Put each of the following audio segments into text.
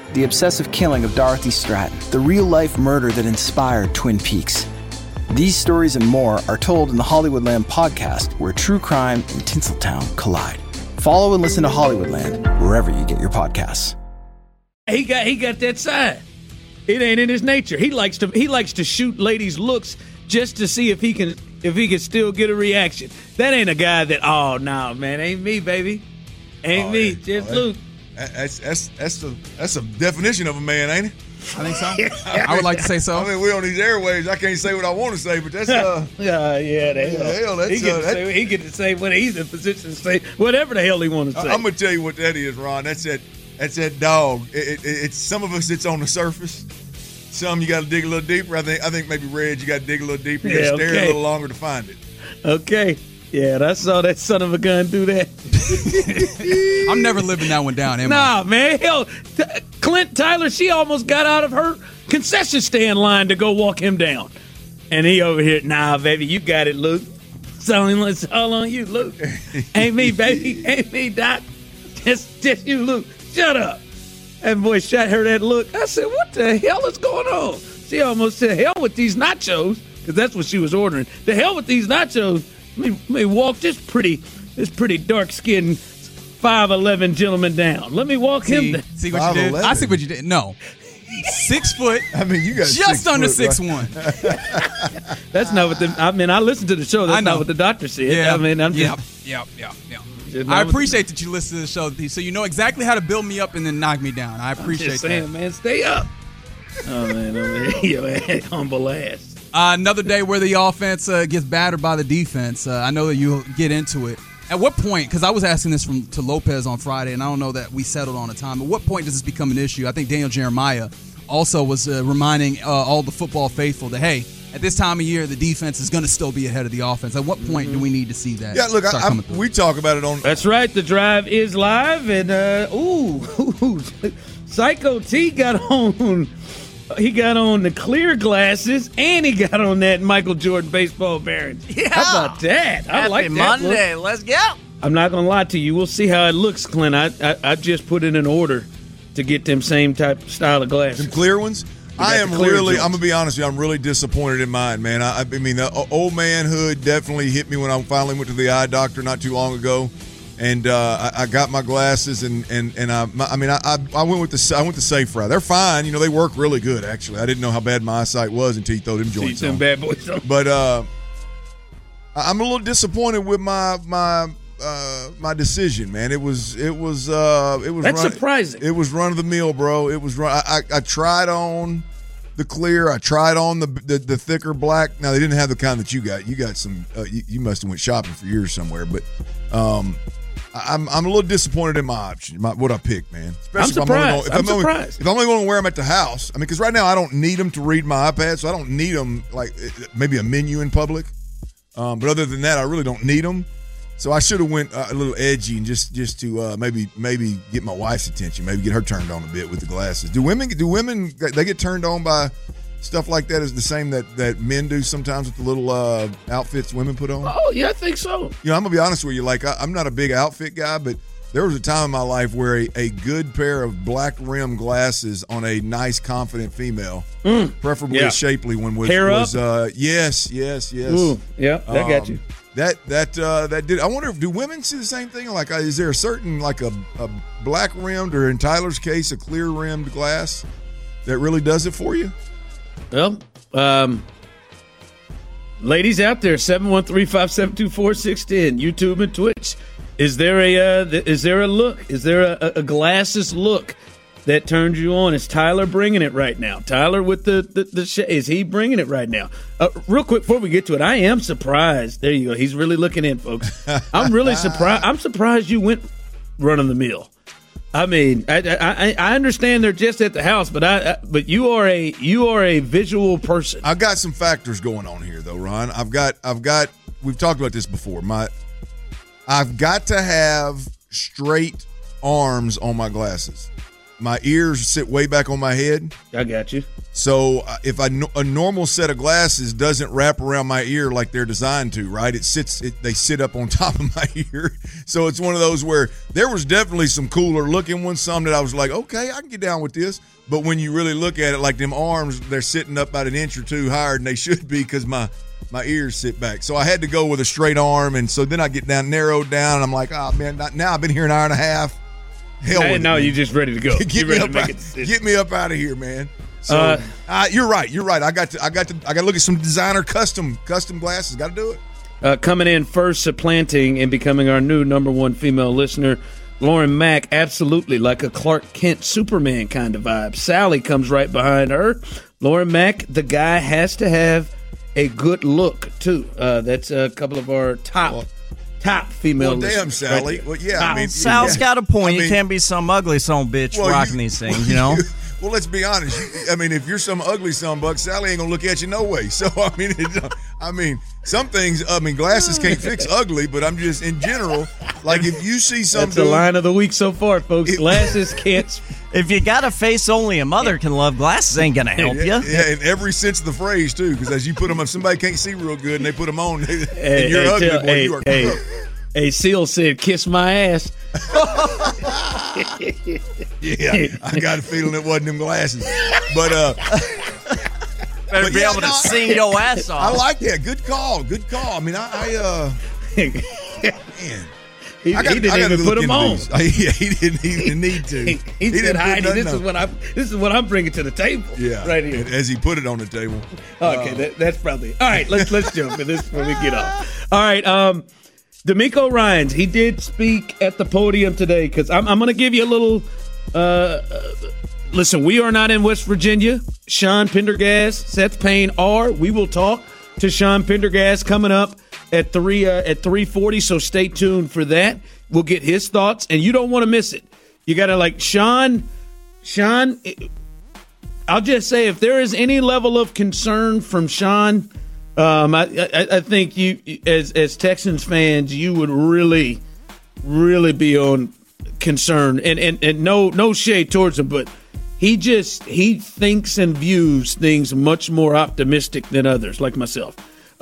the obsessive killing of Dorothy Stratton, the real-life murder that inspired Twin Peaks. These stories and more are told in the Hollywoodland podcast, where true crime and Tinseltown collide. Follow and listen to Hollywoodland wherever you get your podcasts. He got that side. It ain't in his nature. He likes to shoot ladies' looks just to see if he can still get a reaction. That ain't a guy that, oh no, man, ain't me, baby. Ain't me, just Luke. That's a definition of a man, ain't it? I think so. I would like to say so. I mean, we're on these airwaves. I can't say what I want to say, but that's hell, he gets to say what he's in position to say whatever the hell he wants to say. I'm gonna tell you what that is, Ron. That's that dog. It's some of us. It's on the surface. Some you got to dig a little deeper. I think maybe Reg, you got to dig a little deeper. You got to stare a little longer to find it. Okay. Yeah, I saw that son of a gun do that. I'm never living that one down, am I? Nah, man. Hell, Clint Tyler, she almost got out of her concession stand line to go walk him down. And he over here, nah, baby, you got it, Luke. It's all on you, Luke. Ain't me, baby. Ain't me, Doc. Just you, Luke. Shut up. That boy shot her that look. I said, what the hell is going on? She almost said, hell with these nachos, because that's what she was ordering. The hell with these nachos. Let me walk this pretty dark-skinned 5'11" gentleman down. Let me walk him down. See what you did? I see what you did. No. 6 foot. I mean, you got just under 6'1". That's not what I listened to the show. That's not what the doctor said. Yeah. I mean, I'm just... Yep. I appreciate that you listen to the show, so you know exactly how to build me up and then knock me down. I appreciate just saying, that. Man, stay up. Oh, man, your humble ass. Another day where the offense gets battered by the defense. I know that you'll get into it. At what point, because I was asking this to Lopez on Friday, and I don't know that we settled on a time, at what point does this become an issue? I think Daniel Jeremiah also was reminding all the football faithful that, hey, at this time of year, the defense is going to still be ahead of the offense. At what point do we need to see that? Yeah, look, we talk about it on... That's right. The drive is live, and, Psycho T got on... He got on the clear glasses, and he got on that Michael Jordan baseball bearings. Yeah. How about that? I like that Monday. look. Let's go. I'm not going to lie to you. We'll see how it looks, Clint. I just put it in order to get them same type style of glasses. Some clear ones? I'm going to be honest with you, I'm really disappointed in mine, man. I mean, the old manhood definitely hit me when I finally went to the eye doctor not too long ago. And I got my glasses, and I went with the Safe Route. They're fine, they work really good. Actually, I didn't know how bad my eyesight was until you throw them joints on. Bad boys on. But I'm a little disappointed with my decision, man. It was That's surprising. It was run of the mill, bro. It was run. I tried on the clear. I tried on the thicker black. Now they didn't have the kind that you got. You got some. You must have went shopping for years somewhere, but. I'm a little disappointed in my option, what I picked, man. Especially I'm surprised. If I'm only going to wear them at the house. I mean, because right now I don't need them to read my iPad, so I don't need them like maybe a menu in public. But other than that, I really don't need them. So I should have went a little edgy and just to maybe get my wife's attention, maybe get her turned on a bit with the glasses. Do women they get turned on by stuff like that? Is the same that men do sometimes with the little outfits women put on? Oh, yeah, I think so. I'm going to be honest with you. Like, I'm not a big outfit guy, but there was a time in my life where a good pair of black rim glasses on a nice, confident female, preferably a shapely one, was yes. Ooh, yeah, that got you. That did. I wonder if do women see the same thing? Like, is there a certain like a black rimmed, or in Tyler's case, a clear rimmed glass that really does it for you? Well, ladies out there, 713-572-4610, YouTube and Twitch. Is there a look? Is there a glasses look that turns you on? Is Tyler bringing it right now? Tyler with the is he bringing it right now? Real quick before we get to it, I am surprised. There you go. He's really looking in, folks. I'm really surprised. I'm surprised you went running the mill. I mean, I understand they're just at the house, but you are a visual person. I've got some factors going on here, though, Ron. I've got. We've talked about this before. I've got to have straight arms on my glasses. My ears sit way back on my head. I got you. So if a normal set of glasses doesn't wrap around my ear like they're designed to, right? They sit up on top of my ear. So it's one of those where there was definitely some cooler looking ones, some that I was like, okay, I can get down with this. But when you really look at it, like them arms, they're sitting up about an inch or two higher than they should be because my ears sit back. So I had to go with a straight arm. And so then I get narrowed down. And I'm like, oh, man, now I've been here an hour and a half. Hell with it, now you're just ready to go. Get me up out of here, man. So you're right. I got to look at some designer custom glasses. Got to do it. Coming in first, supplanting and becoming our new number one female listener, Lauren Mack. Absolutely like a Clark Kent Superman kind of vibe. Sally comes right behind her. Lauren Mack, the guy has to have a good look too. That's a couple of our top female listeners. Damn, Sally. Right, well, yeah. I mean, Sal's got a point. You can't be some ugly son of a bitch rocking these things, you know? Well, let's be honest. If you're some ugly sonbuck, Sally ain't gonna look at you no way. So some things. Glasses can't fix ugly, but I'm just in general. Like if you see something, that's the line of the week so far, folks. Glasses can't. If you got a face only a mother can love, glasses ain't gonna help you. Yeah, in every sense of the phrase too. Because as you put them up, somebody can't see real good, and they put them on, and you're ugly, boy. You are. Hey, Seal said, "Kiss my ass." Yeah, I got a feeling it wasn't them glasses, but better be able to sing your ass off. I like that. Good call. Man. He didn't even put them on. He didn't even need to. He said, "Heidi, this is what I'm bringing to the table." Yeah, right here. As he put it on the table. Okay, that's probably all right. Let's jump in this before we get off. All right, D'Amico Ryans, he did speak at the podium today because I'm going to give you a little. Listen, we are not in West Virginia. Sean Pendergast, Seth Payne are. We will talk to Sean Pendergast coming up at 3:40. So stay tuned for that. We'll get his thoughts, and you don't want to miss it. You got to Sean. I'll just say if there is any level of concern from Sean. I think you, as Texans fans, you would really, really be on concern, and no shade towards him, but he thinks and views things much more optimistic than others, like myself,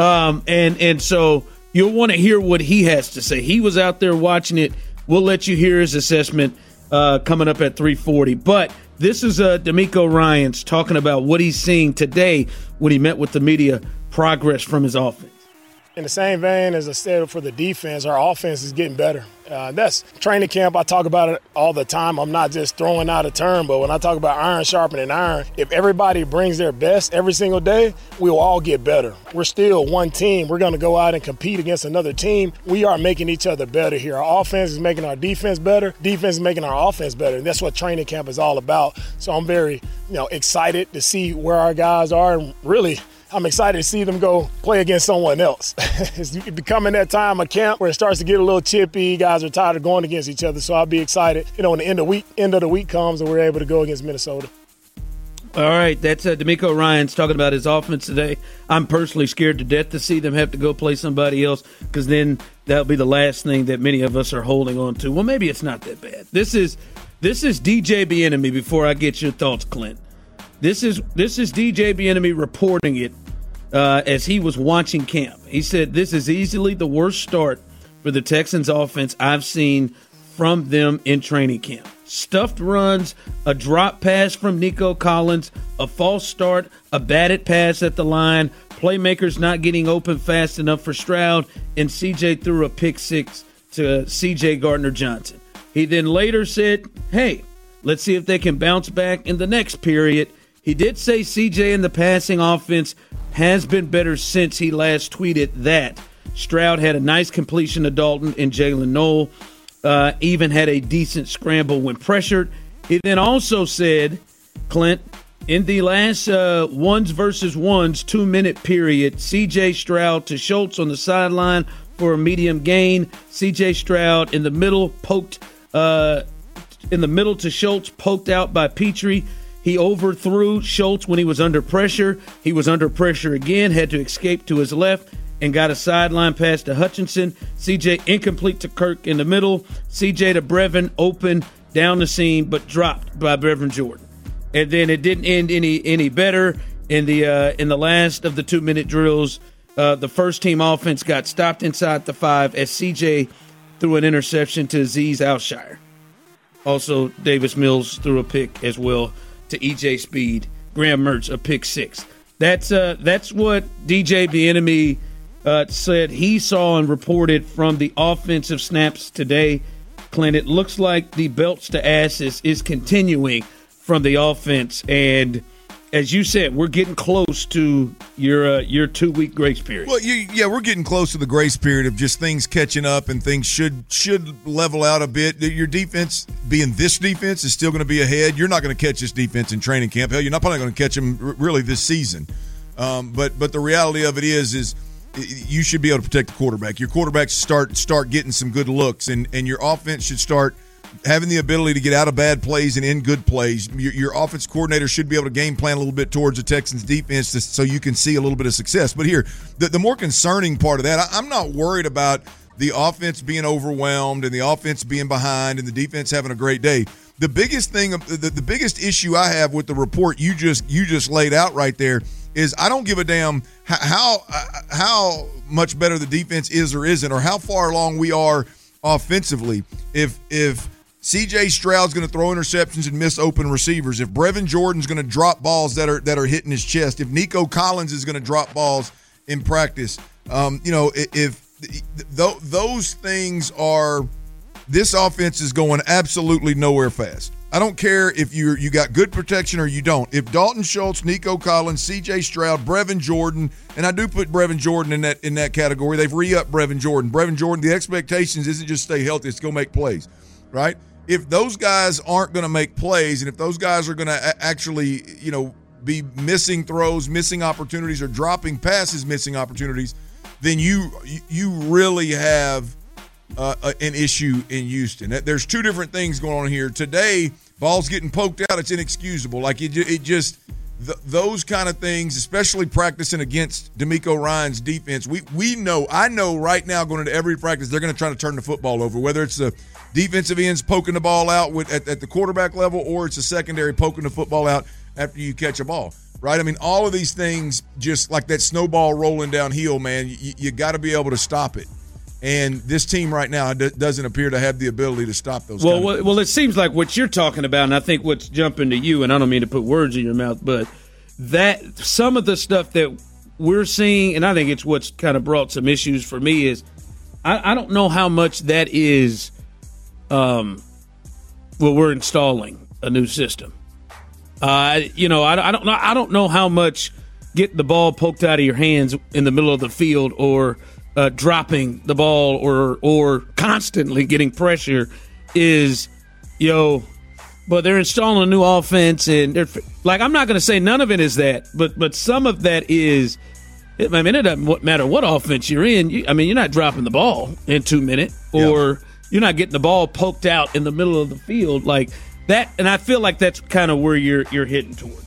and so you'll want to hear what he has to say. He was out there watching it. We'll let you hear his assessment coming up at 3:40, but. This is D'Amico Ryans talking about what he's seeing today when he met with the media, progress from his offense. In the same vein as I said for the defense, our offense is getting better. That's training camp. I talk about it all the time. I'm not just throwing out a term, but when I talk about iron sharpening iron, if everybody brings their best every single day, we'll all get better. We're still one team. We're going to go out and compete against another team. We are making each other better here. Our offense is making our defense better. Defense is making our offense better. And that's what training camp is all about. So I'm very, excited to see where our guys are, and really I'm excited to see them go play against someone else. It's becoming that time of camp where it starts to get a little chippy. Guys are tired of going against each other. So I'll be excited, when the end of the week comes and we're able to go against Minnesota. All right, that's D'Amico Ryans talking about his offense today. I'm personally scared to death to see them have to go play somebody else because then that'll be the last thing that many of us are holding on to. Well, maybe it's not that bad. This is DJ Bieniemy before I get your thoughts, Clint. This is DJ Bieniemy reporting it as he was watching camp. He said, "This is easily the worst start for the Texans offense I've seen from them in training camp. Stuffed runs, a drop pass from Nico Collins, a false start, a batted pass at the line, playmakers not getting open fast enough for Stroud, and CJ threw a pick six to CJ Gardner-Johnson." He then later said, "Hey, let's see if they can bounce back in the next period." He did say CJ in the passing offense has been better since he last tweeted that. Stroud had a nice completion to Dalton and Jalen Noel, even had a decent scramble when pressured. He then also said, Clint, in the last ones versus ones 2-minute period, CJ Stroud to Schultz on the sideline for a medium gain. CJ Stroud in the middle to Schultz, poked out by Petrie. He overthrew Schultz when he was under pressure. He was under pressure again, had to escape to his left, and got a sideline pass to Hutchinson. CJ incomplete to Kirk in the middle. CJ to Brevin, open down the seam, but dropped by Brevin Jordan. And then it didn't end any better in the last of the 2-minute drills. The first team offense got stopped inside the 5 as CJ threw an interception to Azeez Alshire. Also, Davis Mills threw a pick as well to EJ Speed. Graham Mertz a pick 6. That's what DJ Bieniemy said he saw and reported from the offensive snaps today. Clint, it looks like the belts to asses is continuing from the offense, and as you said, we're getting close to your 2-week grace period. Well, we're getting close to the grace period of just things catching up, and things should level out a bit. Your defense, being this defense, is still going to be ahead. You're not going to catch this defense in training camp. Hell, you're not probably going to catch them really this season. But the reality of it is you should be able to protect the quarterback. Your quarterbacks start getting some good looks, and your offense should start having the ability to get out of bad plays and in good plays. Your offense coordinator should be able to game plan a little bit towards the Texans defense so you can see a little bit of success. But here, the more concerning part of that, I'm not worried about the offense being overwhelmed and the offense being behind and the defense having a great day. The biggest thing, the biggest issue I have with the report you just laid out right there is I don't give a damn how much better the defense is or isn't, or how far along we are offensively. If C.J. Stroud's going to throw interceptions and miss open receivers, if Brevin Jordan's going to drop balls that are hitting his chest, if Nico Collins is going to drop balls in practice, if those things are, this offense is going absolutely nowhere fast. I don't care if you got good protection or you don't. If Dalton Schultz, Nico Collins, C.J. Stroud, Brevin Jordan, and I do put Brevin Jordan in that category. They've re-upped Brevin Jordan. Brevin Jordan, the expectations isn't just stay healthy, it's go make plays, right? If those guys aren't going to make plays, and if those guys are going to actually, be missing throws, missing opportunities, or dropping passes, missing opportunities, then you really have an issue in Houston. There's two different things going on here. Today, ball's getting poked out. It's inexcusable. Like those kind of things, especially practicing against DeMeco Ryans' defense. I know right now going into every practice, they're going to try to turn the football over, whether it's the defensive ends poking the ball out at the quarterback level, or it's a secondary poking the football out after you catch a ball, right? I mean, all of these things, just like that snowball rolling downhill, man, you got to be able to stop it. And this team right now doesn't appear to have the ability to stop those. Well, it seems like what you're talking about, and I think what's jumping to you, and I don't mean to put words in your mouth, but that some of the stuff that we're seeing, and I think it's what's kind of brought some issues for me, is I don't know how much that is. We're installing a new system. I don't know how much getting the ball poked out of your hands in the middle of the field, or dropping the ball, or constantly getting pressure is, but they're installing a new offense, and they're like, I'm not going to say none of it is that, but some of that is. I mean, it doesn't matter what offense you're in. You're not dropping the ball in 2 minutes, or you're not getting the ball poked out in the middle of the field like that. And I feel like that's kind of where you're hitting toward.